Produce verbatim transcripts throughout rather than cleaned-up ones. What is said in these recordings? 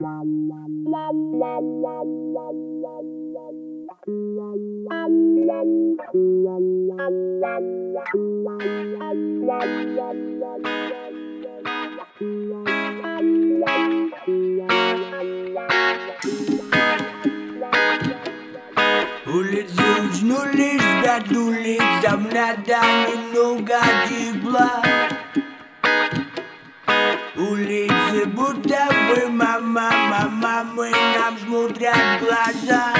Улицы уснули, спят улицам, надо немного тепла. Улицы будто бы мама, мама, мы нам смотрят в глаза.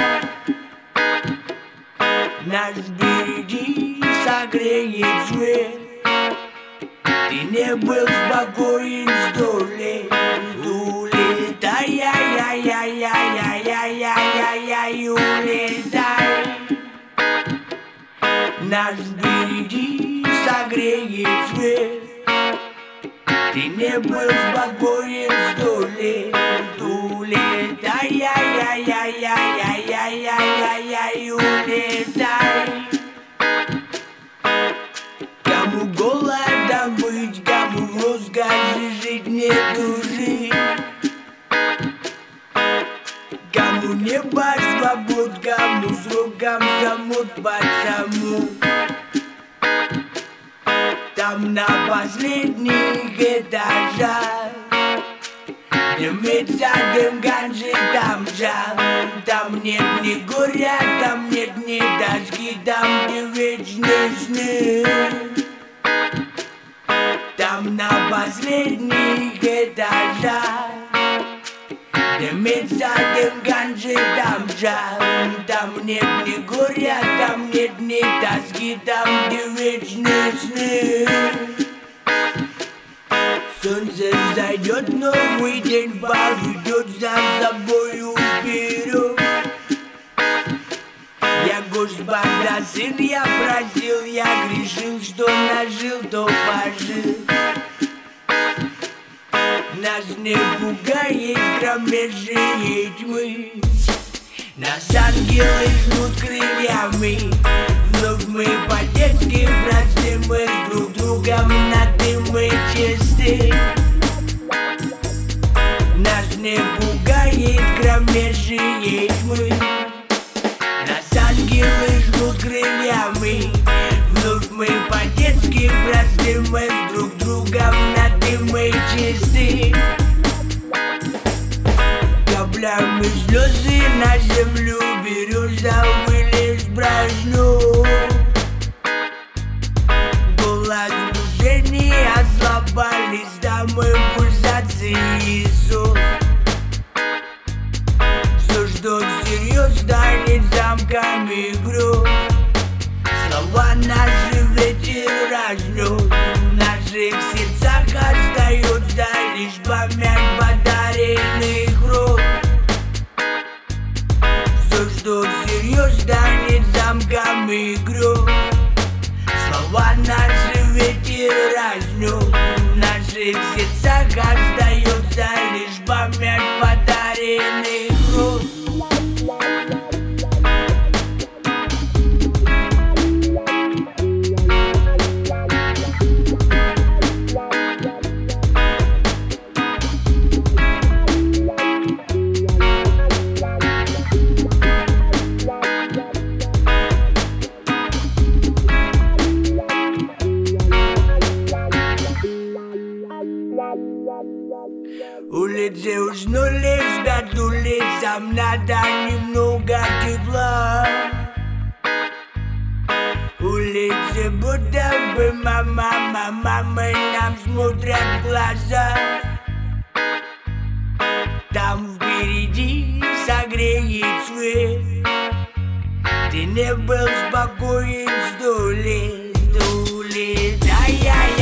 Нас впереди согреет свет. Ты не был спокоен сто лет, сто лет, ай-яй-яй-яй-яй-яй-яй-яй-яй, улетай. Нас впереди согреет свет. Ты не был спокоен сто лет, сто лет, ай-яй-яй-яй-яй-яй-яй-яй-яй, улетай. Кому голодом быть, кому в роскоши жить, не тужить. Кому небо свобод, кому сроком замут потому. Там на последних этажах дымится дым ганжи, там жар. Там нет ни горя, там нет ни тоски, там где вечные сны. Там на последних этажах дымится дым ганжи, там жар. Там нет ни горя, там нет ни тоски, там где вечные сны. Солнце зайдет, новый день поведет за собою вперед. Я Господа сын, я просил, я грешил, что нажил, то пожил. Нас не пугает кромешные тьмы. Нас ангелы жмут крыльями. Вновь мы по-детски просты, мы друг другом на ты, мы чисты. Нас не пугает кромешные тьмы. Нас ангелы жмут крыльями. Вновь мы по-детски просты, мы друг другом на ты, мы чисты. Каплями слезы на землю береза вылез брашну. Голос движений ослабали, самой пульсации Иисус. Все, что всерьез, станет замками гроз. Слова наши ветер разнес, в наших сердцах остается лишь память подаренных роз. Все, что всерьез, станет замками гроз. Слова наши ветер разнес, в наших сердцах остается лишь память подаренных роз. Улицы уснули, спят улицам, надо немного тепла. Улицы будто бы мама, мама, мы нам смотрят в глаза. Там впереди согреет свет. Ты не был спокоен сто лет, сто лет, ай-яй-яй.